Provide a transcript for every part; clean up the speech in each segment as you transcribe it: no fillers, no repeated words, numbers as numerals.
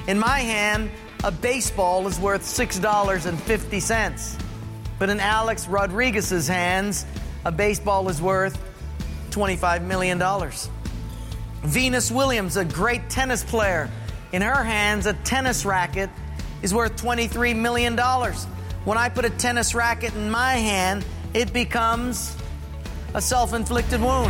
In my hand, a baseball is worth $6.50. But in Alex Rodriguez's hands, a baseball is worth $25 million. Venus Williams, a great tennis player, in her hands, a tennis racket is worth $23 million. When I put a tennis racket in my hand, it becomes a self-inflicted wound.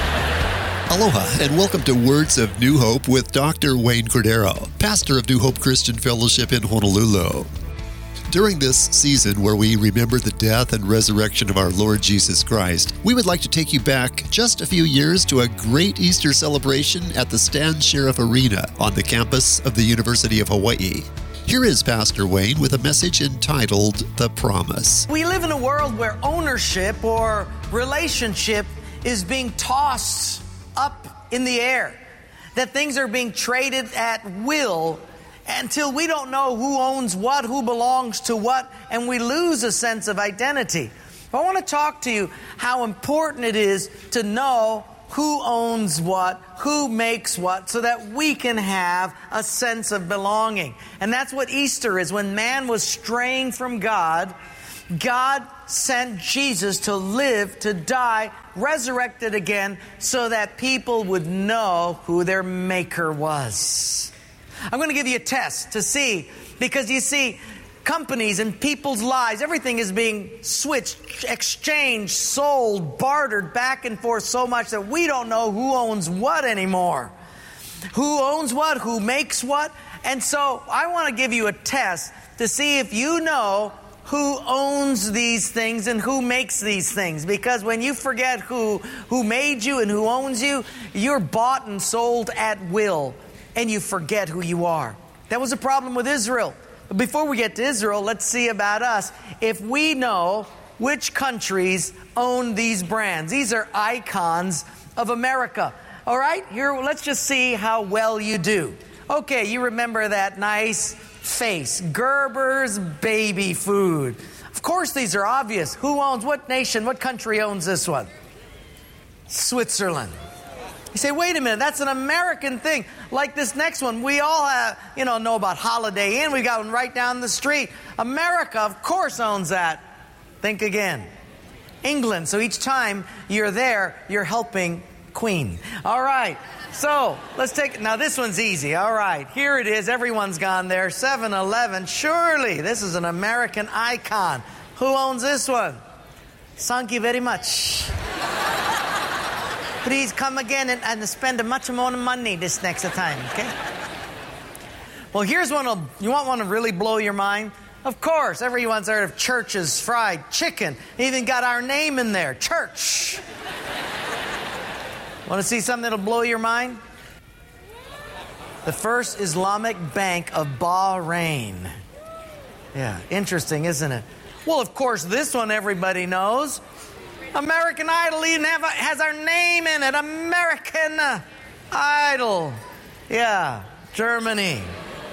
Aloha and welcome to Words of New Hope with Dr. Wayne Cordero, pastor of New Hope Christian Fellowship in Honolulu. During this season where we remember the death and resurrection of our Lord Jesus Christ, we would like to take you back just a few years to a great Easter celebration at the Stan Sheriff Arena on the campus of the University of Hawaii. Here is Pastor Wayne with a message entitled The Promise. We live in a world where ownership or relationship is being tossed up in the air, that things are being traded at will until we don't know who owns what, who belongs to what, and we lose a sense of identity. I want to talk to you how important it is to know who owns what, who makes what, so that we can have a sense of belonging. And that's what Easter is. When man was straying from God, God sent Jesus to live, to die, resurrected again, so that people would know who their Maker was. I'm going to give you a test to see, because you see, companies and people's lives, everything is being switched, exchanged, sold, bartered back and forth so much that we don't know who owns what anymore. Who owns what, who makes what. And so I want to give you a test to see if you know who owns these things and who makes these things. Because when you forget who made you and who owns you, you're bought and sold at will, and you forget who you are. That was a problem with Israel. But before we get to Israel, let's see about us. If we know which countries own these brands. These are icons of America. All right, here, let's just see how well you do. Okay, you remember that nice face, Gerber's baby food. Of course, these are obvious. Who owns what nation, what country owns this one? Switzerland. You say, wait a minute, that's an American thing. Like this next one, we all have, know about Holiday Inn. We got one right down the street. America, of course, owns that. Think again. England. So each time you're there, you're helping Queen. All right. So let's now this one's easy. All right. Here it is. Everyone's gone there. 7-Eleven. Surely this is an American icon. Who owns this one? Thank you very much. Please come again and spend much more money this next time, okay? Well, here's one. You want one to really blow your mind? Of course, everyone's heard of Church's Fried Chicken. Even got our name in there, Church. Want to see something that'll blow your mind? The First Islamic Bank of Bahrain. Yeah, interesting, isn't it? Well, of course, this one everybody knows. American Idol even has our name in it. American Idol. Yeah, Germany.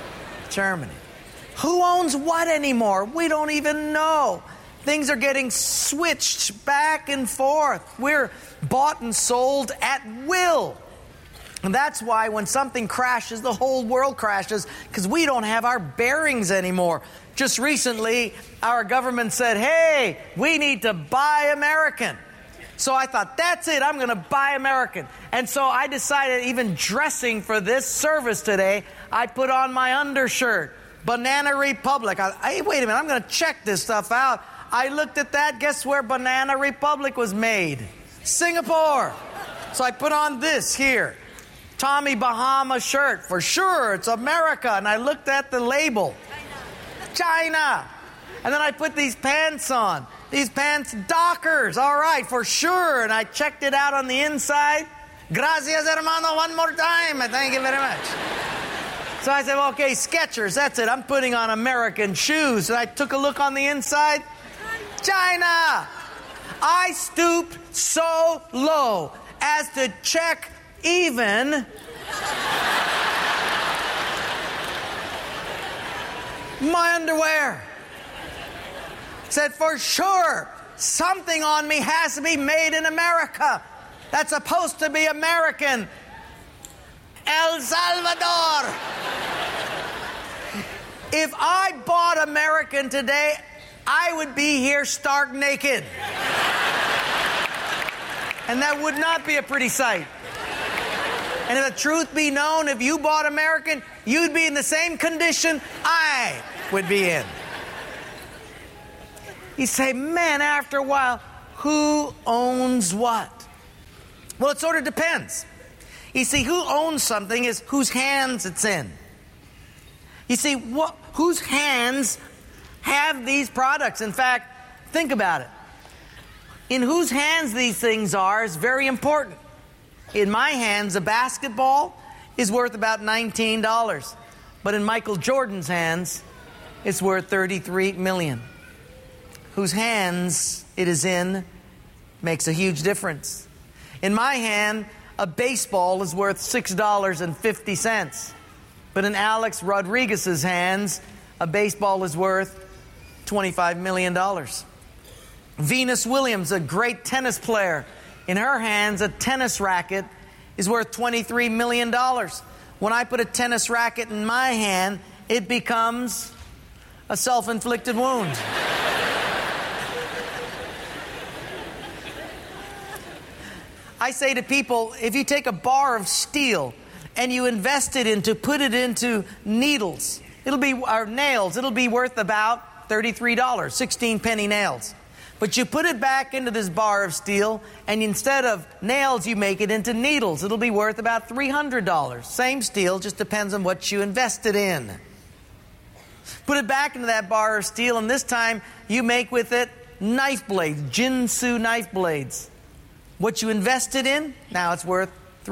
Who owns what anymore? We don't even know. Things are getting switched back and forth. We're bought and sold at will. And that's why when something crashes, the whole world crashes, because we don't have our bearings anymore. Just recently, our government said, hey, we need to buy American. So I thought, that's it, I'm going to buy American. And so I decided, even dressing for this service today, I put on my undershirt, Banana Republic. Hey, wait a minute, I'm going to check this stuff out. I looked at that, guess where Banana Republic was made? Singapore. So I put on this here, Tommy Bahama shirt. For sure, it's America. And I looked at the label. China. And then I put these pants on. These pants, Dockers. All right, for sure. And I checked it out on the inside. Gracias, hermano, one more time. Thank you very much. So I said, well, okay, Skechers, that's it. I'm putting on American shoes. And I took a look on the inside. China. I stooped so low as to check even my underwear. Said, for sure, something on me has to be made in America. That's supposed to be American. El Salvador. If I bought American today, I would be here stark naked. And that would not be a pretty sight. And if the truth be known, if you bought American, you'd be in the same condition I would be in. You say, man, after a while, who owns what? Well, it sort of depends. You see, who owns something is whose hands it's in. You see, whose hands have these products? In fact, think about it. In whose hands these things are is very important. In my hands, a basketball is worth about $19. But in Michael Jordan's hands, it's worth $33 million. Whose hands it is in makes a huge difference. In my hand, a baseball is worth $6.50. But in Alex Rodriguez's hands, a baseball is worth $25 million. Venus Williams, a great tennis player, in her hands, a tennis racket is worth $23 million. When I put a tennis racket in my hand, it becomes a self-inflicted wound. I say to people, if you take a bar of steel and you invest it put it into needles, or nails, it'll be worth about $33, 16 penny nails. But you put it back into this bar of steel, and instead of nails, you make it into needles. It'll be worth about $300. Same steel, just depends on what you invested in. Put it back into that bar of steel, and this time you make with it knife blades, Jinsu knife blades. What you invested in, now it's worth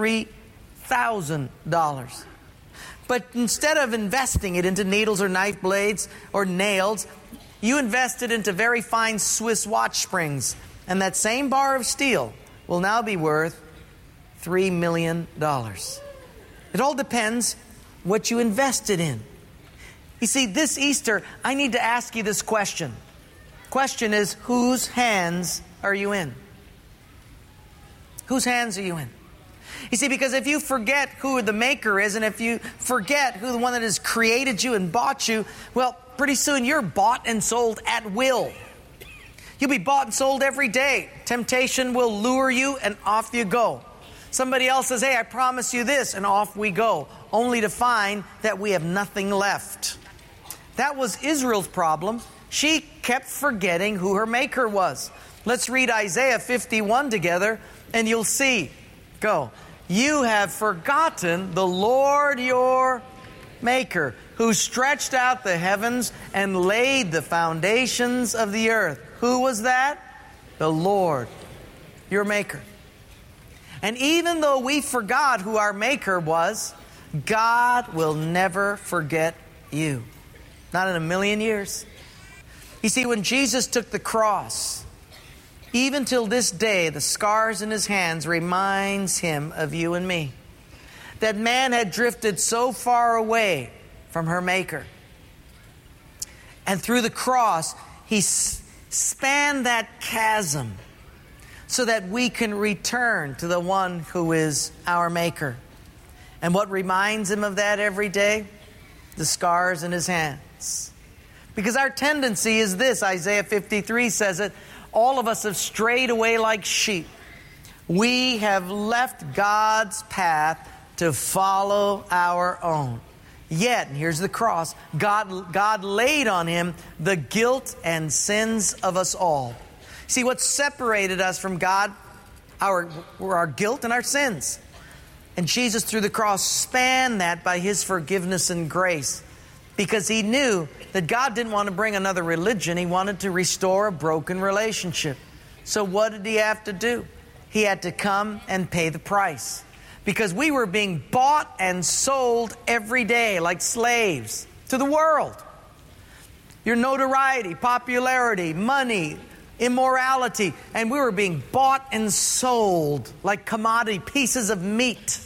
$3,000. But instead of investing it into needles or knife blades or nails, you invested into very fine Swiss watch springs, and that same bar of steel will now be worth $3 million. It all depends what you invested in. You see, this Easter, I need to ask you this question. Question is, whose hands are you in? Whose hands are you in? You see, because if you forget who the maker is, and if you forget who the one that has created you and bought you, well, pretty soon you're bought and sold at will. You'll be bought and sold every day. Temptation will lure you and off you go. Somebody else says, hey, I promise you this, and off we go, only to find that we have nothing left. That was Israel's problem. She kept forgetting who her maker was. Let's read Isaiah 51 together, and you'll see. Go. You have forgotten the Lord your Maker, who stretched out the heavens and laid the foundations of the earth. Who was that? The Lord, your Maker. And even though we forgot who our Maker was, God will never forget you. Not in a million years. You see, when Jesus took the cross, even till this day, the scars in his hands reminds him of you and me. That man had drifted so far away from her Maker. And through the cross, he spanned that chasm so that we can return to the one who is our Maker. And what reminds him of that every day? The scars in his hands. Because our tendency is this, Isaiah 53 says it, all of us have strayed away like sheep. We have left God's path to follow our own. Yet, and here's the cross, God laid on him the guilt and sins of us all. See, what separated us from God were our guilt and our sins. And Jesus, through the cross, spanned that by his forgiveness and grace. Because he knew that God didn't want to bring another religion. He wanted to restore a broken relationship. So what did he have to do? He had to come and pay the price. Because we were being bought and sold every day like slaves to the world. Your notoriety, popularity, money, immorality. And we were being bought and sold like commodity pieces of meat.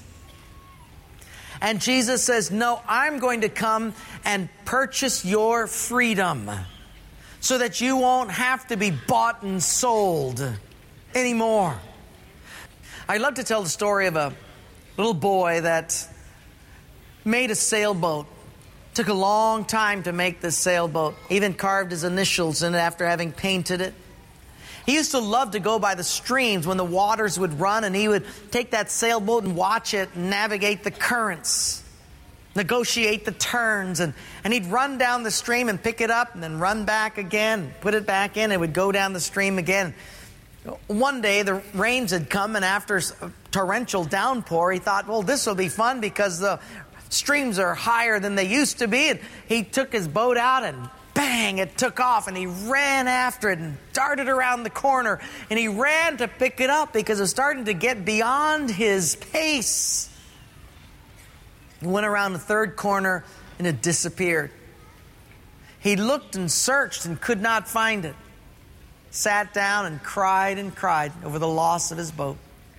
And Jesus says, no, I'm going to come and purchase your freedom so that you won't have to be bought and sold anymore. I love to tell the story of a little boy that made a sailboat Took a long time to make this sailboat. Even carved his initials in it after having painted it. He used to love to go by the streams when the waters would run, and he would take that sailboat and watch it navigate the currents, negotiate the turns, and he'd run down the stream and pick it up and then run back again, put it back in, and would go down the stream again. One day the rains had come, and after a torrential downpour, he thought, well, this will be fun because the streams are higher than they used to be. And he took his boat out and bang, it took off, and he ran after it and darted around the corner, and he ran to pick it up because it was starting to get beyond his pace. He went around the third corner and it disappeared. He looked and searched and could not find it. Sat down and cried over the loss of his boat.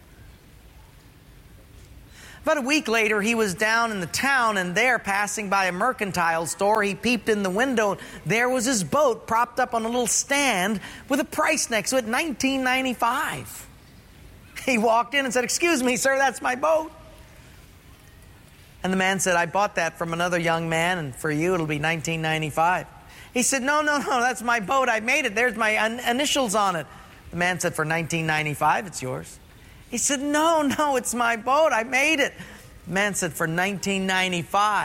About a week later, he was down in the town, and there, passing by a mercantile store, he peeped in the window. There was his boat propped up on a little stand with a price next to it, $19.95. He walked in and said, "Excuse me, sir, that's my boat." And the man said, "I bought that from another young man, and for you it'll be $19.95. He said, No, that's my boat. I made it. There's my initials on it. The man said, "For $19.95, it's yours." He said, No, it's my boat. I made it. The man said, "For $19.95.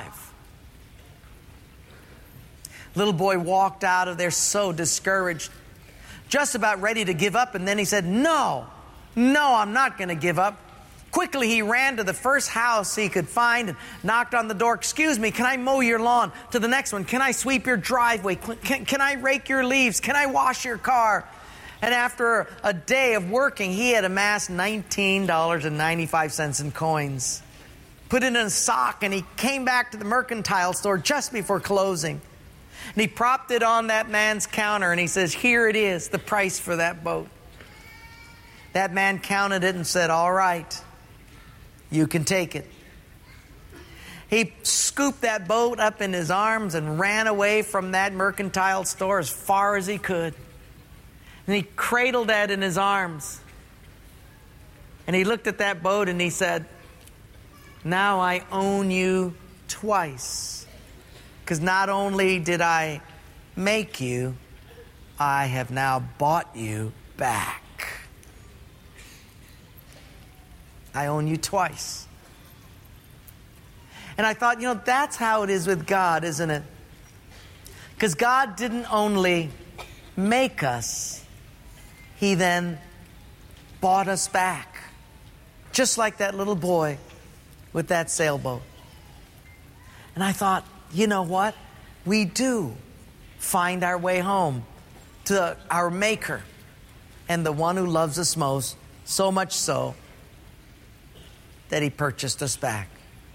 Little boy walked out of there so discouraged, just about ready to give up. And then he said, No, I'm not going to give up. Quickly, he ran to the first house he could find and knocked on the door. "Excuse me, can I mow your lawn?" To the next one, "Can I sweep your driveway? Can I rake your leaves? Can I wash your car?" And after a day of working, he had amassed $19.95 in coins. Put it in a sock, and he came back to the mercantile store just before closing. And he propped it on that man's counter, and he says, "Here it is, the price for that boat." That man counted it and said, "All right, you can take it." He scooped that boat up in his arms and ran away from that mercantile store as far as he could. And he cradled that in his arms. And he looked at that boat and he said, "Now I own you twice. Because not only did I make you, I have now bought you back. I own you twice." And I thought, that's how it is with God, isn't it? Because God didn't only make us, He then bought us back. Just like that little boy with that sailboat. And I thought, you know what? We do find our way home to our Maker and the one who loves us most, so much so that He purchased us back.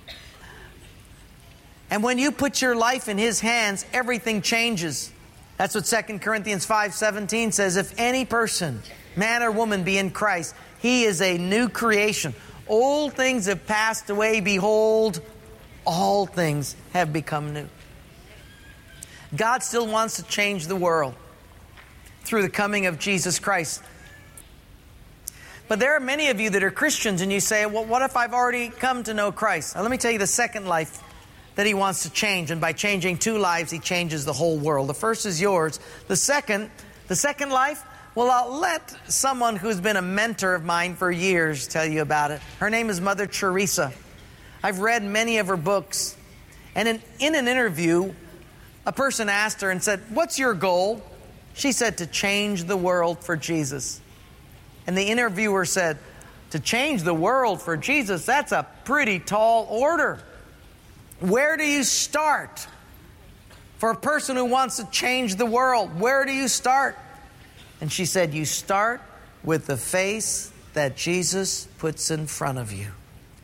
And when you put your life in His hands, everything changes. That's what 2 Corinthians 5:17 says. If any person, man or woman, be in Christ, he is a new creation. Old things have passed away. Behold, all things have become new. God still wants to change the world through the coming of Jesus Christ. But there are many of you that are Christians, and you say, "Well, what if I've already come to know Christ?" Now, let me tell you the second life that He wants to change. And by changing two lives, He changes the whole world. The first is yours. The second life, well, I'll let someone who's been a mentor of mine for years tell you about it. Her name is Mother Teresa. I've read many of her books. And in an interview, a person asked her and said, "What's your goal?" She said, "To change the world for Jesus." And the interviewer said, "To change the world for Jesus, that's a pretty tall order. Where do you start? For a person who wants to change the world, where do you start?" And she said, "You start with the face that Jesus puts in front of you."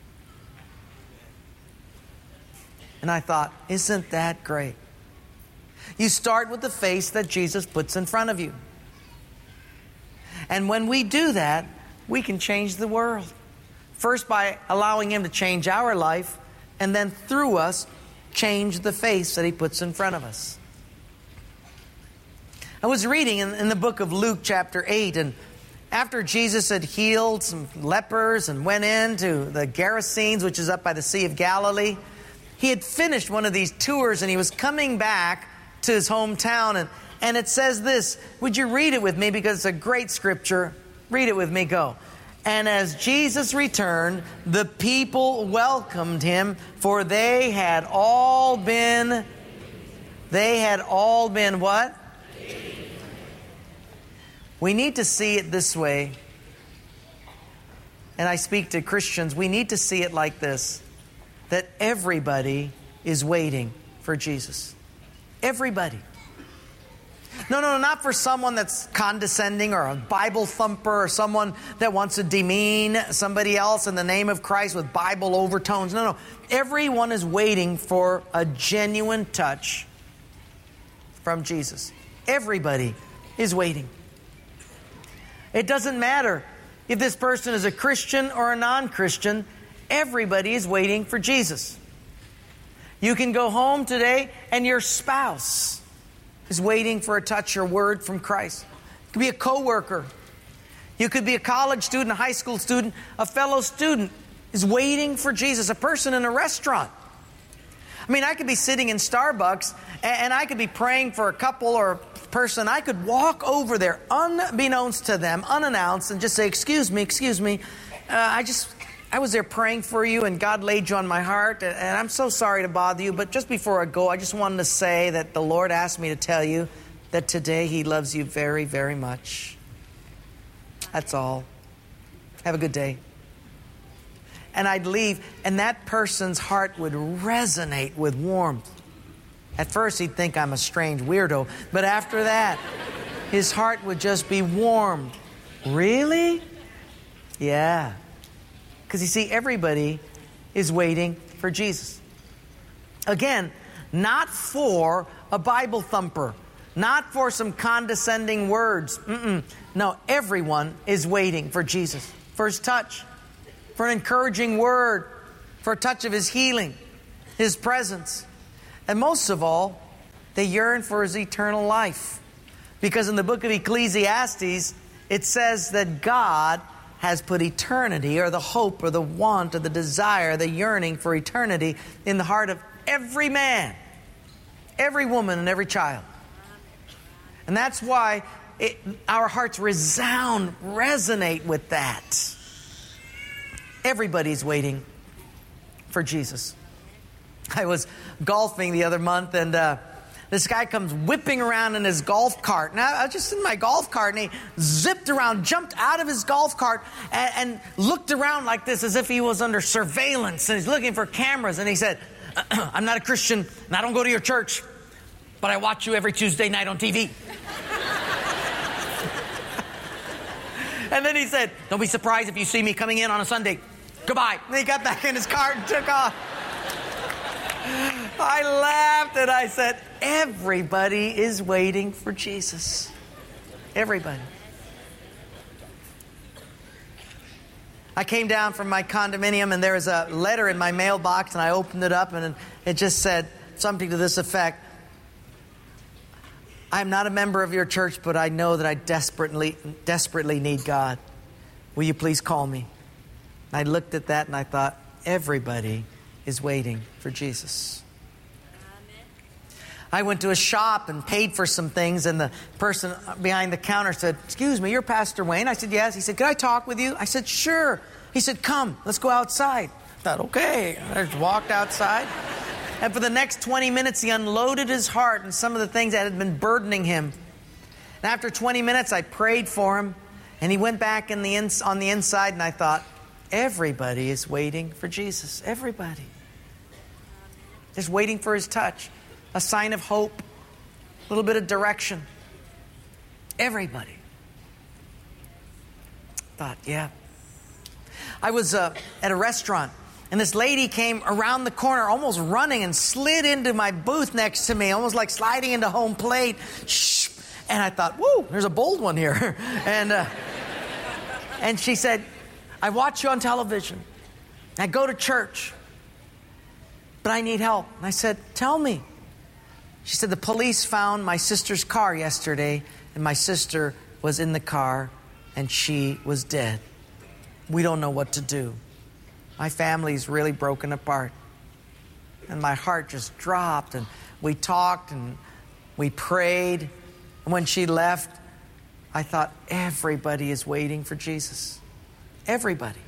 And I thought, isn't that great? You start with the face that Jesus puts in front of you. And when we do that, we can change the world. First by allowing Him to change our life, and then through us, change the face that He puts in front of us. I was reading in the book of Luke chapter 8, and after Jesus had healed some lepers and went into the Gerasenes, which is up by the Sea of Galilee, he had finished one of these tours and he was coming back to his hometown. And it says this. Would you read it with me? Because it's a great scripture. Read it with me. Go. And as Jesus returned, the people welcomed him, for they had all been what? We need to see it this way. And I speak to Christians, we need to see it like this, that everybody is waiting for Jesus. Everybody. No, not for someone that's condescending or a Bible thumper or someone that wants to demean somebody else in the name of Christ with Bible overtones. No. Everyone is waiting for a genuine touch from Jesus. Everybody is waiting. It doesn't matter if this person is a Christian or a non-Christian. Everybody is waiting for Jesus. You can go home today and your spouse is waiting for a touch or word from Christ. It could be a coworker. You could be a college student, a high school student, a fellow student is waiting for Jesus. A person in a restaurant. I mean, I could be sitting in Starbucks and I could be praying for a couple or a person. I could walk over there unbeknownst to them, unannounced, and just say, excuse me. I was there praying for you and God laid you on my heart and I'm so sorry to bother you. But just before I go, I just wanted to say that the Lord asked me to tell you that today He loves you very, very much. That's all. Have a good day. And I'd leave and that person's heart would resonate with warmth. At first he'd think I'm a strange weirdo, but after that, his heart would just be warmed. Really? Yeah. Because you see, everybody is waiting for Jesus. Again, not for a Bible thumper, not for some condescending words. No, everyone is waiting for Jesus, for His touch, for an encouraging word, for a touch of His healing, His presence. And most of all, they yearn for His eternal life. Because in the book of Ecclesiastes, it says that God has put eternity, or the hope, or the want, or the desire, the yearning for eternity in the heart of every man, every woman, and every child. And that's why our hearts resonate with that. Everybody's waiting for Jesus. I was golfing the other month, and this guy comes whipping around in his golf cart. And I was just in my golf cart, and he zipped around, jumped out of his golf cart, and looked around like this as if he was under surveillance. And he's looking for cameras. And he said, I'm not a Christian, and I don't go to your church, but I watch you every Tuesday night on TV. And then he said, don't be surprised if you see me coming in on a Sunday. Goodbye. And he got back in his cart and took off. I laughed and I said, everybody is waiting for Jesus. Everybody. I came down from my condominium and there was a letter in my mailbox, and I opened it up and it just said something to this effect. I'm not a member of your church, but I know that I desperately need God. Will you please call me? And I looked at that and I thought, everybody is waiting for Jesus. I went to a shop and paid for some things, and the person behind the counter said, excuse me, you're Pastor Wayne? I said, yes. He said, can I talk with you? I said, sure. He said, come, let's go outside. I thought, okay. I just walked outside. And for the next 20 minutes, he unloaded his heart and some of the things that had been burdening him. And after 20 minutes, I prayed for him, and he went back on the inside, and I thought, everybody is waiting for Jesus. Everybody. Just waiting for His touch. A sign of hope. A little bit of direction. Everybody. Thought, yeah. I was at a restaurant, and this lady came around the corner almost running and slid into my booth next to me, almost like sliding into home plate. Shh. And I thought, whoa, there's a bold one here. And she said, I watch you on television. I go to church, but I need help. And I said, tell me. She said, the police found my sister's car yesterday, and my sister was in the car, and she was dead. We don't know what to do. My family's really broken apart. And my heart just dropped, and we talked and we prayed. And when she left, I thought, everybody is waiting for Jesus. Everybody.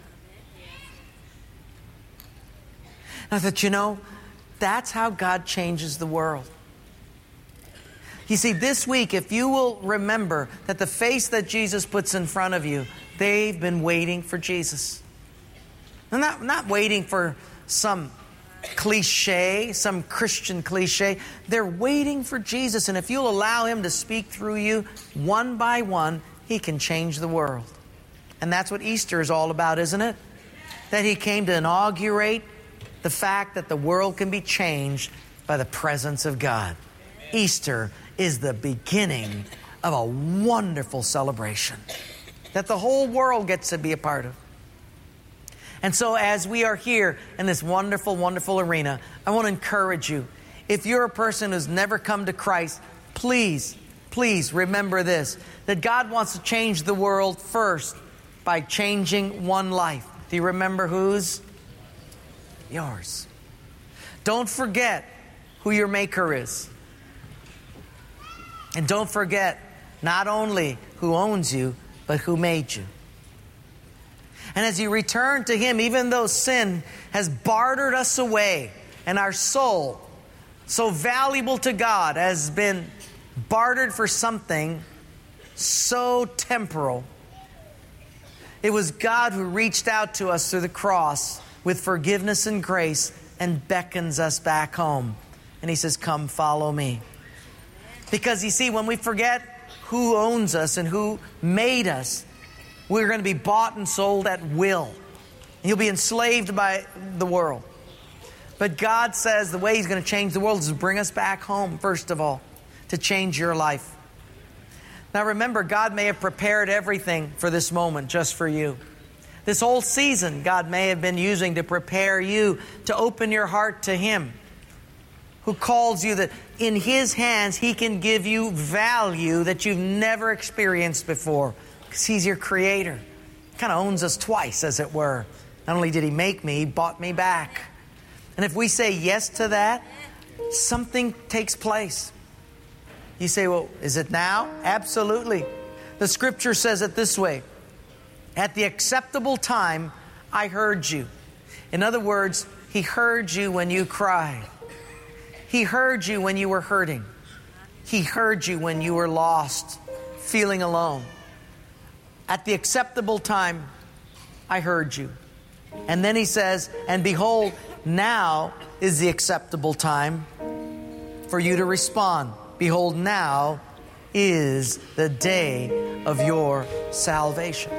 And I thought, that's how God changes the world. You see, this week, if you will remember that the face that Jesus puts in front of you, they've been waiting for Jesus. And not waiting for some cliche, some Christian cliche. They're waiting for Jesus. And if you'll allow Him to speak through you one by one, He can change the world. And that's what Easter is all about, isn't it? That He came to inaugurate the fact that the world can be changed by the presence of God. Easter is the beginning of a wonderful celebration that the whole world gets to be a part of. And so as we are here in this wonderful, wonderful arena, I want to encourage you. If you're a person who's never come to Christ, please remember this, that God wants to change the world first by changing one life. Do you remember whose? Yours. Don't forget who your Maker is. And don't forget not only who owns you, but who made you. And as you return to Him, even though sin has bartered us away, and our soul, so valuable to God, has been bartered for something so temporal, it was God who reached out to us through the cross with forgiveness and grace and beckons us back home. And He says, come follow me. Because you see, when we forget who owns us and who made us, we're going to be bought and sold at will. You'll be enslaved by the world. But God says the way He's going to change the world is to bring us back home, first of all, to change your life. Now remember, God may have prepared everything for this moment just for you. This whole season, God may have been using to prepare you to open your heart to Him, who calls you that in His hands He can give you value that you've never experienced before. Because He's your Creator. He kind of owns us twice, as it were. Not only did He make me, He bought me back. And if we say yes to that, something takes place. You say, well, is it now? Absolutely. The Scripture says it this way. At the acceptable time, I heard you. In other words, He heard you when you cried. He heard you when you were hurting. He heard you when you were lost, feeling alone. At the acceptable time, I heard you. And then He says, and behold, now is the acceptable time for you to respond. Behold, now is the day of your salvation.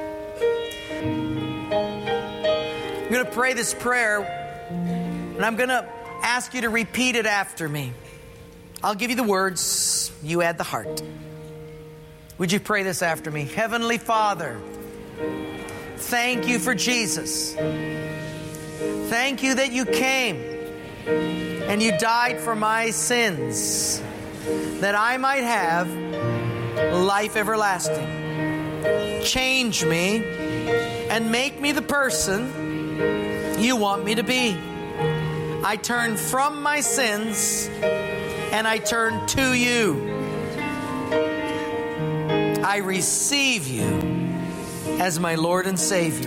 I'm going to pray this prayer, and I'm going to ask you to repeat it after me. I'll give you the words, you add the heart. Would you pray this after me? Heavenly Father, thank you for Jesus. Thank you that you came and you died for my sins, that I might have life everlasting. Change me and make me the person you want me to be. I turn from my sins and I turn to you. I receive you as my Lord and Savior.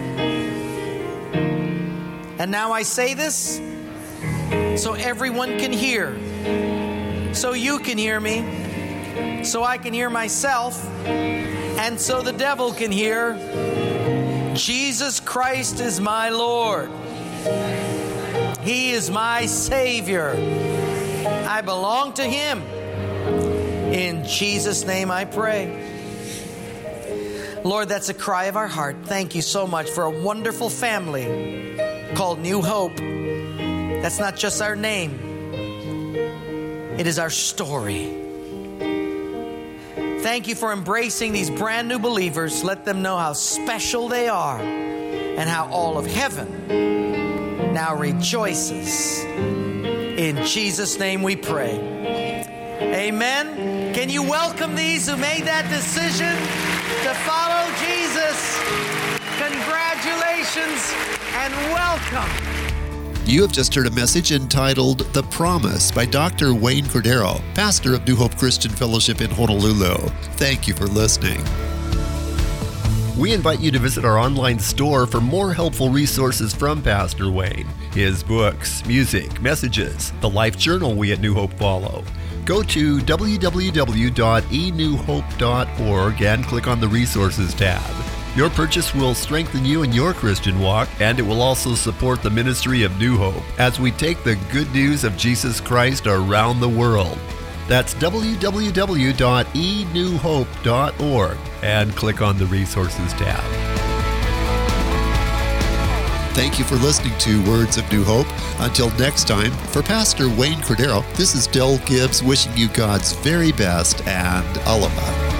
And now I say this so everyone can hear, so you can hear me, so I can hear myself, and so the devil can hear. Jesus Christ is my Lord. He is my Savior. I belong to Him. In Jesus' name I pray. Lord, that's a cry of our heart. Thank you so much for a wonderful family called New Hope. That's not just our name. It is our story. Thank you for embracing these brand new believers. Let them know how special they are and how all of heaven now rejoices. In Jesus' name we pray. Amen. Can you welcome these who made that decision to follow Jesus? Congratulations and welcome. You have just heard a message entitled The Promise by Dr. Wayne Cordero, pastor of New Hope Christian Fellowship in Honolulu. Thank you for listening. We invite you to visit our online store for more helpful resources from Pastor Wayne, his books, music, messages, the life journal we at New Hope follow. Go to www.enewhope.org and click on the Resources tab. Your purchase will strengthen you in your Christian walk, and it will also support the ministry of New Hope as we take the good news of Jesus Christ around the world. That's www.enewhope.org and click on the Resources tab. Thank you for listening to Words of New Hope. Until next time, for Pastor Wayne Cordero, this is Del Gibbs wishing you God's very best and aloha.